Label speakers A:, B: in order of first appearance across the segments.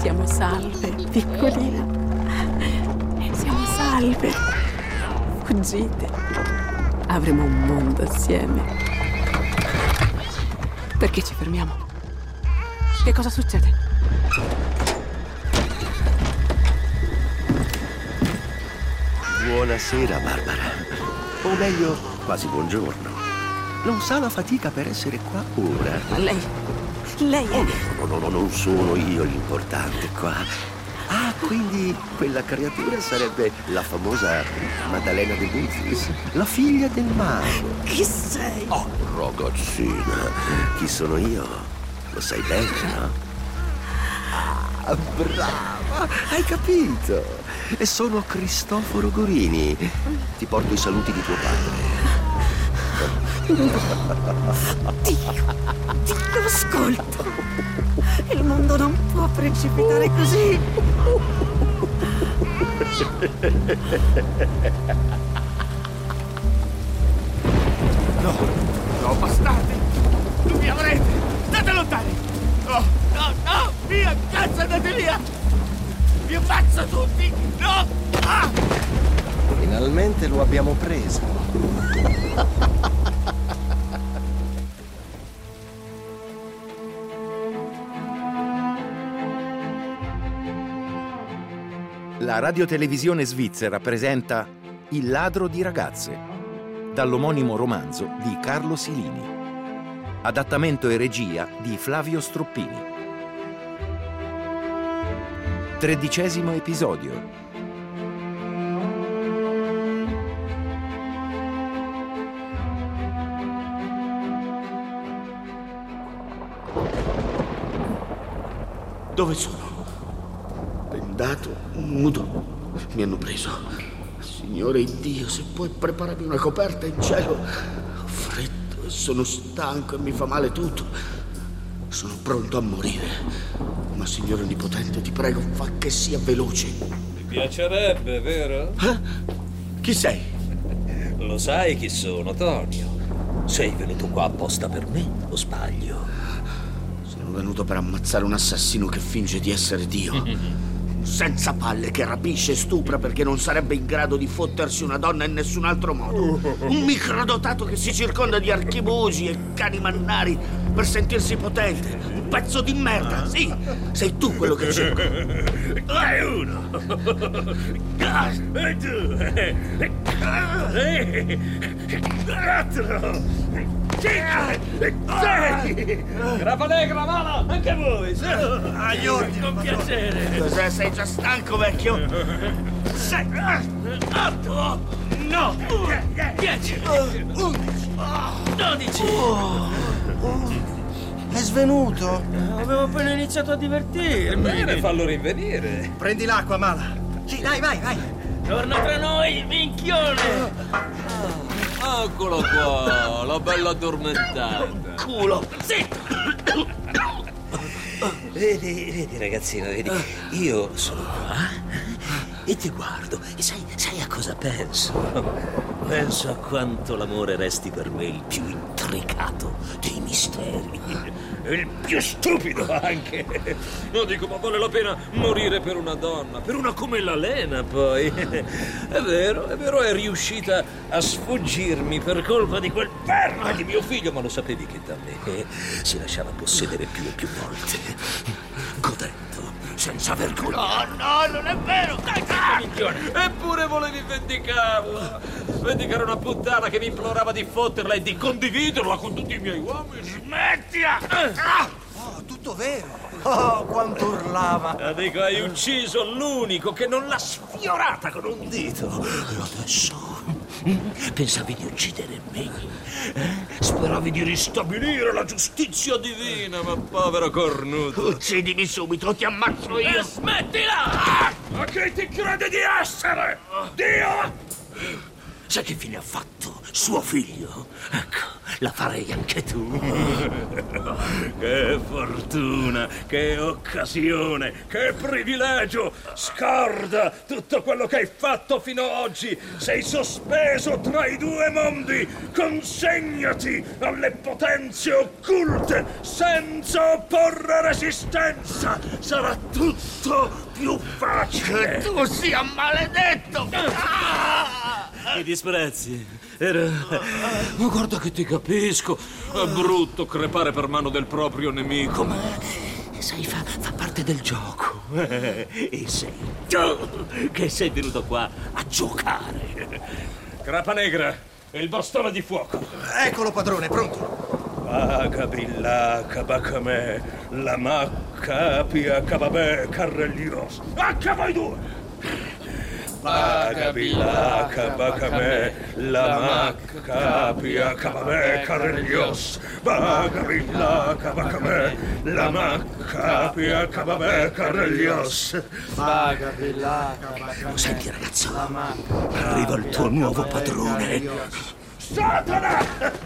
A: Siamo salve, piccolina. Siamo salve. Fuggite. Avremo un mondo assieme. Perché ci fermiamo? Che cosa succede?
B: Buonasera, Barbara. O meglio, quasi buongiorno. Non sa la fatica per essere qua ora.
A: Ma lei è...
B: No, non sono io l'importante qua. Ah, quindi quella creatura sarebbe la famosa Maddalena de Dumfries, la figlia del mago.
A: Chi sei?
B: Oh, ragazzina, chi sono io? Lo sai bene, no? Ah, brava, hai capito. E sono Cristoforo Gorini. Ti porto i saluti di tuo padre.
A: Dio, ascolta. Il mondo non può precipitare così.
C: No, bastardi! Non mi avrete! State lontani! No, via, cazzo, andate via! Vi ammazzo tutti! No! Ah!
B: Finalmente lo abbiamo preso.
D: La radiotelevisione svizzera presenta Il ladro di ragazze, dall'omonimo romanzo di Carlo Silini. Adattamento e regia di Flavio Stroppini. 13° episodio.
C: Dove sono? Bendato, nudo. Mi hanno preso. Signore Dio, se puoi prepararmi una coperta in cielo. Ho freddo e sono stanco e mi fa male tutto. Sono pronto a morire. Ma Signore Onnipotente, ti prego, fa che sia veloce.
E: Mi piacerebbe, vero?
C: Chi sei?
E: Lo sai chi sono, Tonio? Sei venuto qua apposta per me o sbaglio?
C: Sono venuto per ammazzare un assassino che finge di essere Dio. Senza palle che rapisce e stupra perché non sarebbe in grado di fottersi una donna in nessun altro modo. Un microdotato che si circonda di archibugi e cani mannari per sentirsi potente. Un pezzo di merda, sì, sei tu quello che cerco. È uno. E due. Quattro. 5, 6!
E: Grappa negra, mala, anche voi!
C: Aiuti!
E: Con piacere!
C: Cos'è, sei già stanco, vecchio? 6, 8, 9, 10, 11, 12!
F: È svenuto?
G: Avevo appena iniziato a divertirmi.
E: Bene, fallo rinvenire.
F: Prendi l'acqua, Mala. Sì, vai.
G: Torna tra noi, minchione!
E: Eccola qua, la bella addormentata.
C: Culo!
G: Zitto!
E: Vedi, ragazzino, vedi, io sono qua e ti guardo e sai a cosa penso? Penso a quanto l'amore resti per me il più intricato dei misteri. Il più stupido anche. No, dico, ma vale la pena morire per una donna, per una come la Lena, poi. È vero, è riuscita a sfuggirmi per colpa di quel perno di mio figlio, ma lo sapevi che da me si lasciava possedere più e più volte, godendo senza vergogna.
C: No, non è vero! Dai,
E: Minchione. Eppure volevi vendicarla. Vendicare una puttana che mi implorava di fotterla e di condividerla con tutti i miei uomini.
C: Smettila!
F: Oh, tutto vero. Oh, quanto urlava.
E: Dico, hai ucciso l'unico che non l'ha sfiorata con un dito. E adesso pensavi di uccidere me? Speravi di ristabilire la giustizia divina, ma povero cornuto.
C: Uccidimi subito, ti ammazzo io!
E: Smettila! Ma chi ti crede di essere? Dio! Sai che fine ha fatto suo figlio? Ecco, la farei anche tu.
G: Che fortuna, che occasione, che privilegio! Scorda tutto quello che hai fatto fino ad oggi! Sei sospeso tra i due mondi! Consegnati alle potenze occulte senza opporre resistenza! Sarà tutto più facile!
C: Che tu sia maledetto!
E: Mi disprezzi? Ma guarda che ti capisco. È brutto crepare per mano del proprio nemico, ma sai, fa parte del gioco. E sei tu che sei venuto qua a giocare.
G: Crapa Negra, e il bastone di fuoco!
F: Eccolo, padrone, pronto.
G: Agabilla, Kabakame, Lamacca, Pia, Kababè, Carrelliros. Acca voi due! Agabilla, Kabakame, Lamacca, Pia, Kababè, Carrellios. Agabilla, Kabakame, Lamacca, Pia, Kababè, Carrellios.
E: Senti, ragazzo, arriva il tuo nuovo padrone.
G: Satana!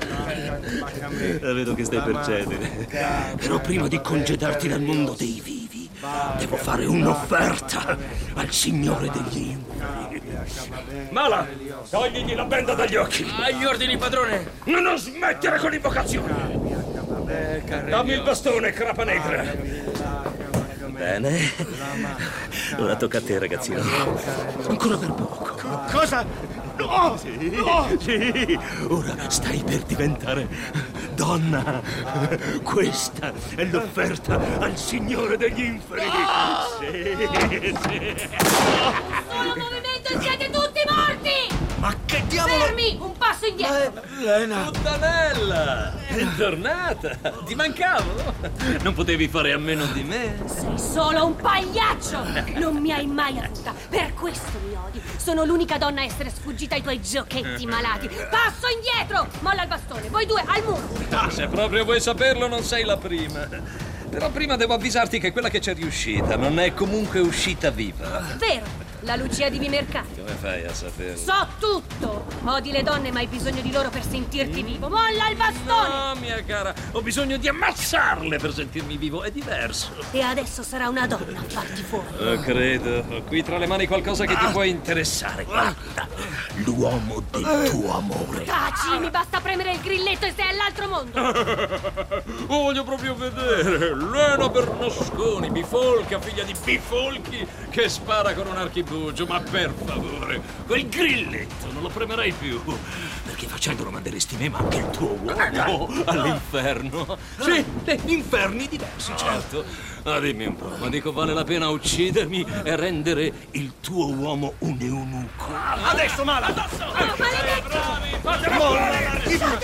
E: Vedo che stai per cedere. Però prima di congedarti dal mondo dei vivi, devo fare un'offerta al Signore degli Inferi.
G: Mala, togligli la benda dagli occhi!
H: Agli ordini, padrone!
G: Non smettere con l'invocazione! Dammi il bastone, Crapa Negra!
E: Bene. Ora tocca a te, ragazzino. Ancora per poco.
C: Cosa?
E: No! Sì. Ora stai per diventare donna. Questa è l'offerta al Signore degli Inferi. Sì.
I: Solo movimento e siete tutti morti!
C: Ma che diavolo?
I: Fermi! Un passo indietro!
C: Lena!
E: Puttanella! È tornata! Ti mancavo! Non potevi fare a meno di me?
I: Sei solo un pagliaccio! Non mi hai mai avuta, per questo mi odi. Sono l'unica donna a essere sfuggita ai tuoi giochetti malati. Passo indietro! Molla il bastone, voi due al muro!
H: Se proprio vuoi saperlo, non sei la prima. Però prima devo avvisarti che quella che c'è riuscita non è comunque uscita viva.
I: Vero, la Lucia di Vimercati.
H: Come fai a saperlo?
I: So tutto! Odi le donne ma hai bisogno di loro per sentirti vivo. Molla il bastone!
H: No, mia cara, ho bisogno di ammazzarle per sentirmi vivo, è diverso.
I: E adesso sarà una donna a farti fuori.
H: Credo, ho qui tra le mani qualcosa che ti può interessare.
E: Guarda, l'uomo del tuo amore.
I: Taci, mi basta premere il grilletto e sei all'altro mondo!
H: Voglio proprio vedere Lena Bernasconi, bifolca, figlia di bifolchi, che spara con un archibugio. Ma per favore, quel grilletto non lo premerai più, perché facendolo manderesti me, ma anche il tuo uomo all'inferno. Sì, inferni diversi, certo. Ma dimmi un po', ma dico, vale la pena uccidermi e rendere il tuo uomo un eunuco?
G: Adesso, Mala!
H: Addosso!
I: Oh, maledetto!
H: Bravi, fatelo fuori!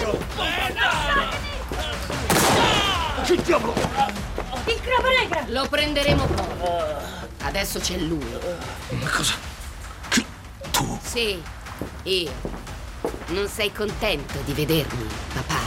C: Che diavolo?
I: Il Crapa Negra!
J: Lo prenderemo poi. Adesso c'è lui.
C: Ma cosa? Chi? Tu?
J: Sì, io. Non sei contento di vedermi, papà?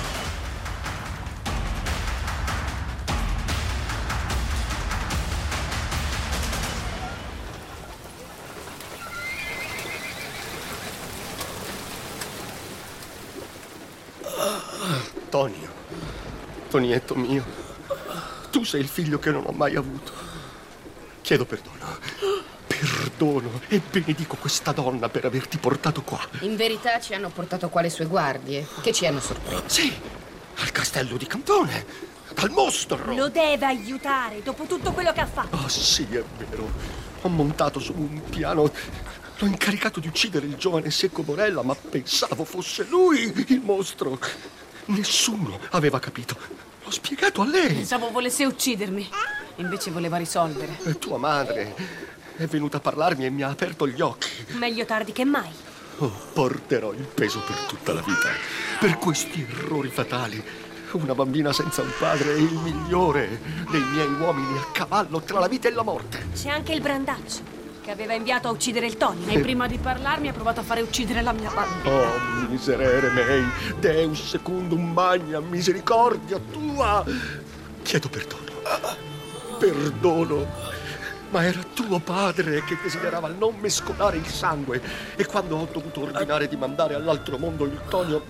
B: Tonio, Tonietto mio, tu sei il figlio che non ho mai avuto. Chiedo perdono. Perdono e benedico questa donna per averti portato qua.
J: In verità ci hanno portato qua le sue guardie, che ci hanno sorpreso.
B: Sì, al castello di Cantone, dal mostro.
I: Lo deve aiutare dopo tutto quello che ha fatto.
B: Oh sì, è vero. Ho montato su un piano. L'ho incaricato di uccidere il giovane Secco Morella, ma pensavo fosse lui il mostro. Nessuno aveva capito. L'ho spiegato a lei.
K: Pensavo volesse uccidermi. Invece voleva risolvere.
B: E tua madre è venuta a parlarmi e mi ha aperto gli occhi.
I: Meglio tardi che mai.
B: Oh, porterò il peso per tutta la vita. Per questi errori fatali. Una bambina senza un padre è il migliore dei miei uomini a cavallo tra la vita e la morte.
I: C'è anche il Brandaccio, che aveva inviato a uccidere il Tonio.
K: E prima di parlarmi ha provato a fare uccidere la mia bambina.
B: Oh, miserere mei, Deus secundum magna, misericordia tua. Chiedo perdono. Perdono. Ma era tuo padre che desiderava non mescolare il sangue. E quando ho dovuto ordinare di mandare all'altro mondo il Tonio,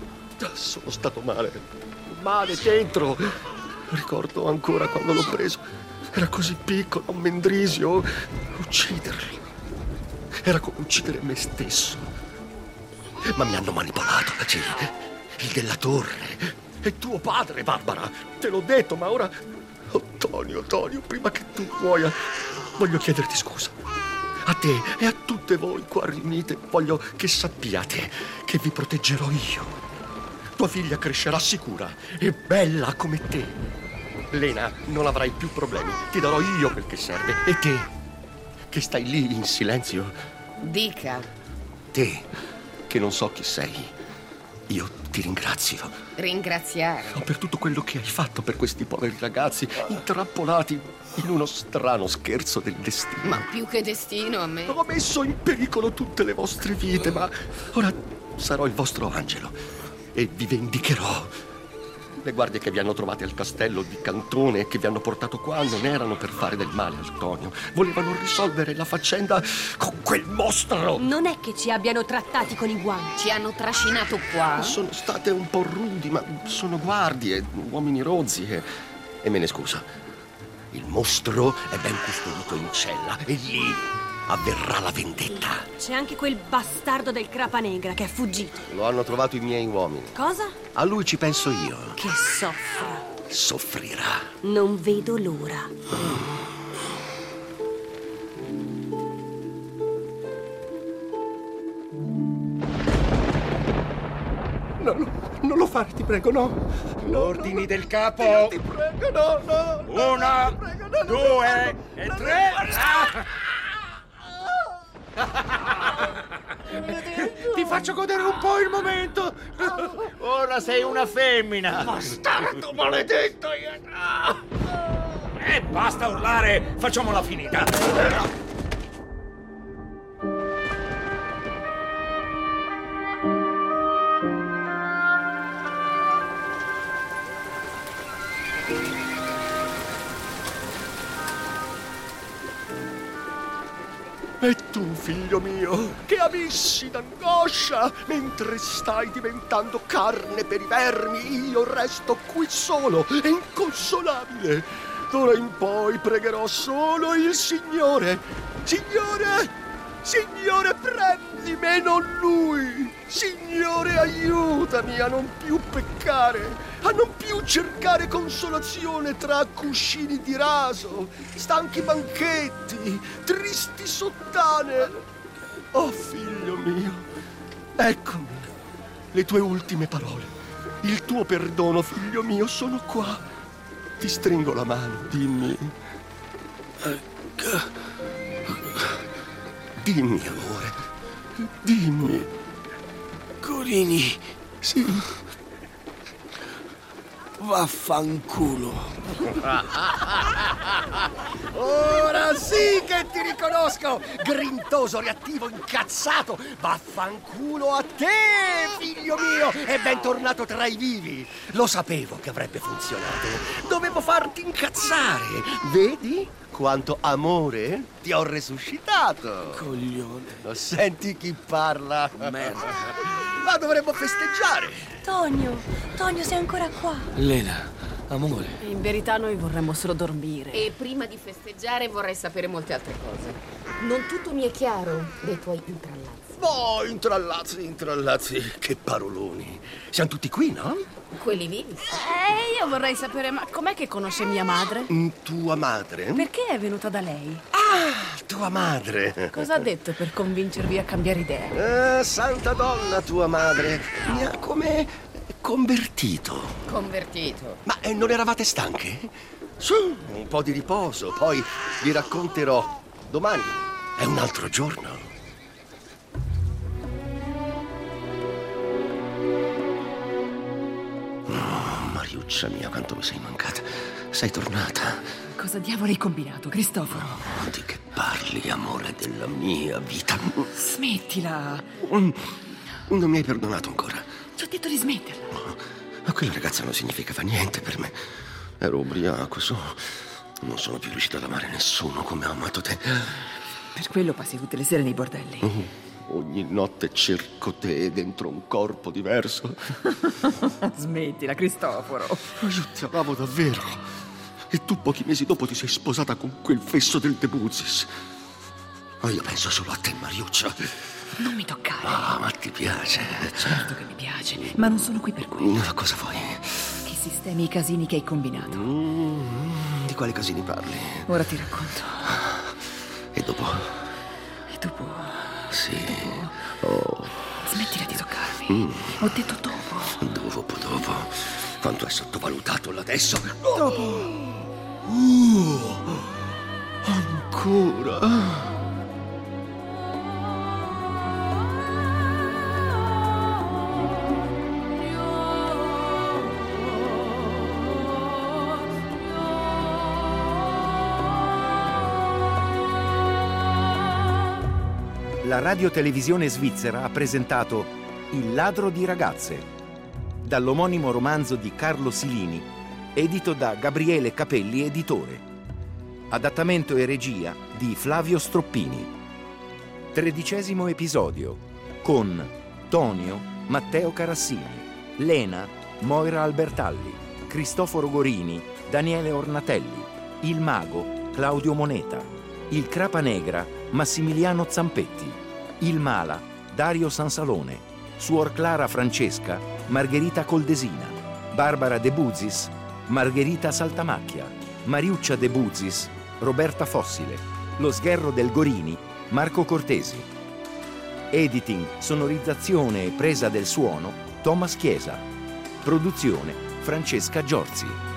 B: Sono stato male dentro. Ricordo ancora quando l'ho preso. Era così piccolo, un mendrisio. Ucciderlo era come uccidere me stesso. Ma mi hanno manipolato, sì. Il della torre. È tuo padre, Barbara. Te l'ho detto, ma ora... Oh, Tonio, prima che tu muoia, voglio chiederti scusa. A te e a tutte voi qua riunite, voglio che sappiate che vi proteggerò io. Tua figlia crescerà sicura e bella come te. Lena, non avrai più problemi. Ti darò io quel che serve. E te, che stai lì in silenzio...
J: Dica.
B: Te, che non so chi sei, io ti ringrazio.
J: Ringraziare?
B: Per tutto quello che hai fatto per questi poveri ragazzi intrappolati in uno strano scherzo del destino.
J: Ma più che destino a me.
B: Ho messo in pericolo tutte le vostre vite, ma ora sarò il vostro angelo e vi vendicherò. Le guardie che vi hanno trovate al castello di Cantone e che vi hanno portato qua non erano per fare del male al Tonio. Volevano risolvere la faccenda con quel mostro.
I: Non è che ci abbiano trattati con i guanti.
J: Ci hanno trascinato qua.
B: Sono state un po' rudi, ma sono guardie, uomini rozzi e me ne scuso. Il mostro è ben custodito in cella e lì avverrà la vendetta.
I: C'è anche quel bastardo del Crapanegra che è fuggito.
B: Lo hanno trovato i miei uomini.
I: Cosa?
B: A lui ci penso io.
I: Che soffra.
B: Soffrirà.
I: Non vedo l'ora.
B: Non lo fare, ti prego, no.
F: Ordini del capo.
B: Ti prego, no.
F: Una,
B: prego,
F: due e tre. Ti faccio godere un po' il momento. Ora sei una femmina.
B: Bastardo maledetto.
F: Basta urlare, facciamola finita.
B: E tu, figlio mio, che abissi d'angoscia, mentre stai diventando carne per i vermi, io resto qui solo e inconsolabile. D'ora in poi pregherò solo il Signore. Signore, prendimi e non lui. Signore, aiutami a non più peccare, a non più cercare consolazione tra cuscini di raso, stanchi banchetti, tristi sottane. Oh, figlio mio, eccomi, le tue ultime parole, il tuo perdono, figlio mio, sono qua. Ti stringo la mano, dimmi. Dimmi, amore, dimmi.
C: Gorini.
B: Sì.
C: Vaffanculo.
B: Ora sì che ti riconosco, grintoso, reattivo, incazzato. Vaffanculo a te, figlio mio, e bentornato tra i vivi. Lo sapevo che avrebbe funzionato. Dovevo farti incazzare. Vedi quanto amore ti ho resuscitato.
C: Coglione.
B: Lo senti chi parla?
C: Merda.
B: Ma dovremmo festeggiare.
I: Tonio, sei ancora qua.
C: Lena, amore.
K: In verità noi vorremmo solo dormire.
J: E prima di festeggiare vorrei sapere molte altre cose. Non tutto mi è chiaro dei tuoi intrallazzi.
B: Oh, intrallazzi, che paroloni. Siamo tutti qui, no?
J: Quelli vivi.
K: Io vorrei sapere, ma com'è che conosce mia madre?
B: Tua madre?
K: Perché è venuta da lei?
B: Ah, tua madre.
K: Cosa ha detto per convincervi a cambiare idea?
B: Santa donna, tua madre. Mi ha come convertito.
J: Convertito?
B: Ma non eravate stanche? Su, un po' di riposo, poi vi racconterò. Domani è un altro giorno. Mariuccia mia, quanto mi sei mancata. Sei tornata.
K: Cosa diavolo hai combinato, Cristoforo?
B: Di che parli, amore della mia vita?
K: Smettila.
B: Non mi hai perdonato ancora.
K: Ti ho detto di smetterla.
B: Ma quella ragazza non significava niente per me. Ero ubriaco, non sono più riuscito ad amare nessuno come ho amato te.
K: Per quello passi tutte le sere nei bordelli.
B: Ogni notte cerco te dentro un corpo diverso.
K: Smettila, Cristoforo.
B: Ma io ti amavo davvero. E tu pochi mesi dopo ti sei sposata con quel fesso del De Buzis. Ma io penso solo a te, Mariuccia.
K: Non mi toccare.
B: Ah, ma ti piace?
K: Certo che mi piace, ma non sono qui per quello.
B: Cosa vuoi?
K: Che sistemi i casini che hai combinato.
B: Di quali casini parli?
K: Ora ti racconto.
B: E dopo?
K: E dopo?
B: Sì. Oh.
K: Smettila di toccarmi. Ho detto dopo.
B: Dopo. Quanto è sottovalutato l'adesso?
K: Dopo.
B: Ancora?
D: La radiotelevisione svizzera ha presentato Il ladro di ragazze, dall'omonimo romanzo di Carlo Silini, edito da Gabriele Capelli, editore. Adattamento e regia di Flavio Stroppini. 13° episodio, con Tonio Matteo Carassini, Lena Moira Albertalli, Cristoforo Gorini, Daniele Ornatelli, il mago Claudio Moneta, il Crapanegra Massimiliano Zampetti, il Mala Dario Sansalone, Suor Clara Francesca Margherita Coldesina, Barbara De Buzis Margherita Saltamacchia, Mariuccia De Buzis Roberta Fossile, lo sgherro del Gorini Marco Cortesi. Editing, sonorizzazione e presa del suono Thomas Chiesa. Produzione Francesca Giorzi.